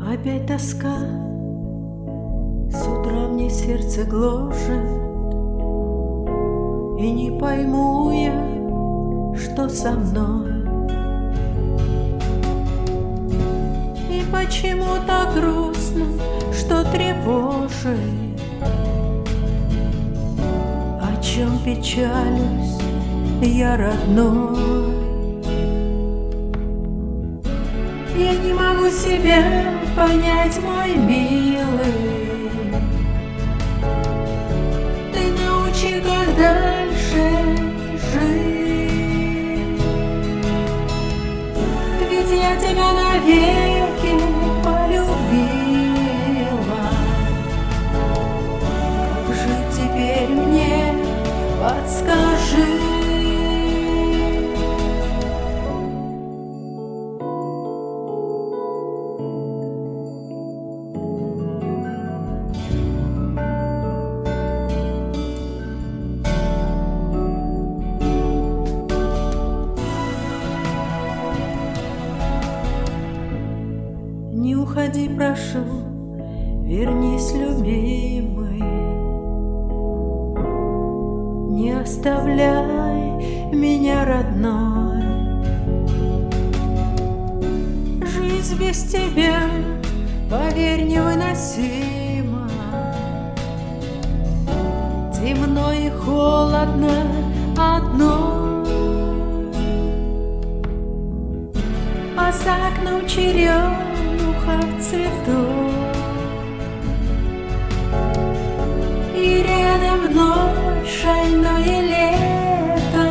Опять тоска, с утра мне сердце гложет, и не пойму я, что со мной. И почему так грустно, что тревожит, о чем печалюсь я, родной. Я не могу себя понять, мой милый. Ты научи, как дальше жить. Ведь я тебя навеки полюбила. Как жить теперь мне, подскажи. Не уходи, прошу, вернись, любимый. Не оставляй меня, родной. Жизнь без тебя, поверь, невыносима. Темно и холодно одной. А за окном черемуха цветов, и рядом ночь, шальное лето.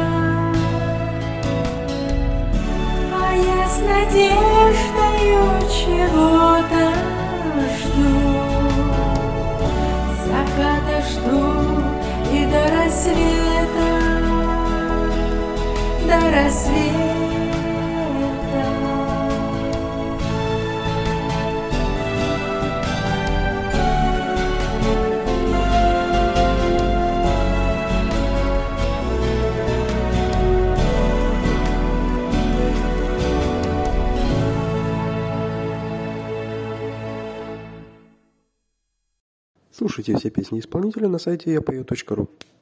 А я с надеждою чего-то жду, заката жду и до рассвета, до рассвета. Слушайте все песни исполнителя на сайте yapою.ru.